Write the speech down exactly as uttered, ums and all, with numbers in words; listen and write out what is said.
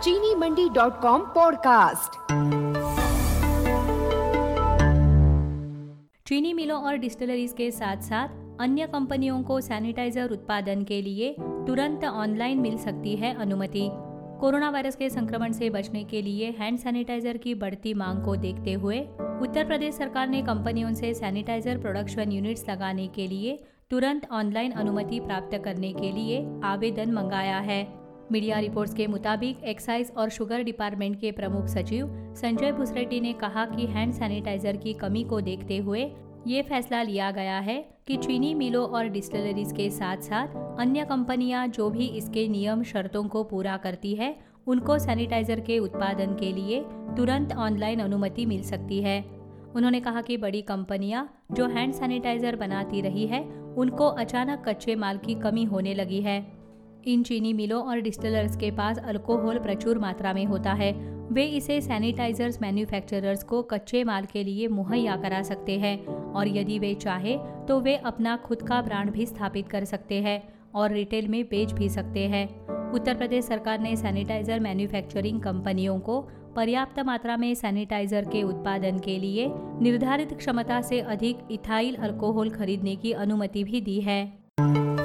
चीनी मंडी dot com podcast. चीनी मिलों और डिस्टिलरीज के साथ साथ अन्य कंपनियों को सैनिटाइजर उत्पादन के लिए तुरंत ऑनलाइन मिल सकती है अनुमति। कोरोना वायरस के संक्रमण से बचने के लिए हैंड सैनिटाइजर की बढ़ती मांग को देखते हुए उत्तर प्रदेश सरकार ने कंपनियों से सैनिटाइजर प्रोडक्शन यूनिट्स लगाने के लिए तुरंत ऑनलाइन अनुमति प्राप्त करने के लिए आवेदन मंगाया है। मीडिया रिपोर्ट्स के मुताबिक एक्साइज और शुगर डिपार्टमेंट के प्रमुख सचिव संजय भुसरेड्डी ने कहा कि हैंड सैनिटाइजर की कमी को देखते हुए ये फैसला लिया गया है कि चीनी मिलों और डिस्टिलरीज के साथ साथ अन्य कंपनियां जो भी इसके नियम शर्तों को पूरा करती है उनको सैनिटाइजर के उत्पादन के लिए तुरंत ऑनलाइन अनुमति मिल सकती है। उन्होंने कहा कि बड़ी कंपनियां जो हैंड सैनिटाइजर बनाती रही है उनको अचानक कच्चे माल की कमी होने लगी है। इन चीनी मिलों और डिस्टिलर्स के पास अल्कोहल प्रचुर मात्रा में होता है। वे इसे सैनिटाइजर्स मैन्युफैक्चरर्स को कच्चे माल के लिए मुहैया करा सकते हैं और यदि वे चाहे तो वे अपना खुद का ब्रांड भी स्थापित कर सकते हैं और रिटेल में बेच भी सकते हैं। उत्तर प्रदेश सरकार ने सैनिटाइजर मैन्युफैक्चरिंग कंपनियों को पर्याप्त मात्रा में सैनिटाइजर के उत्पादन के लिए निर्धारित क्षमता से अधिक इथाइल अल्कोहल खरीदने की अनुमति भी दी है।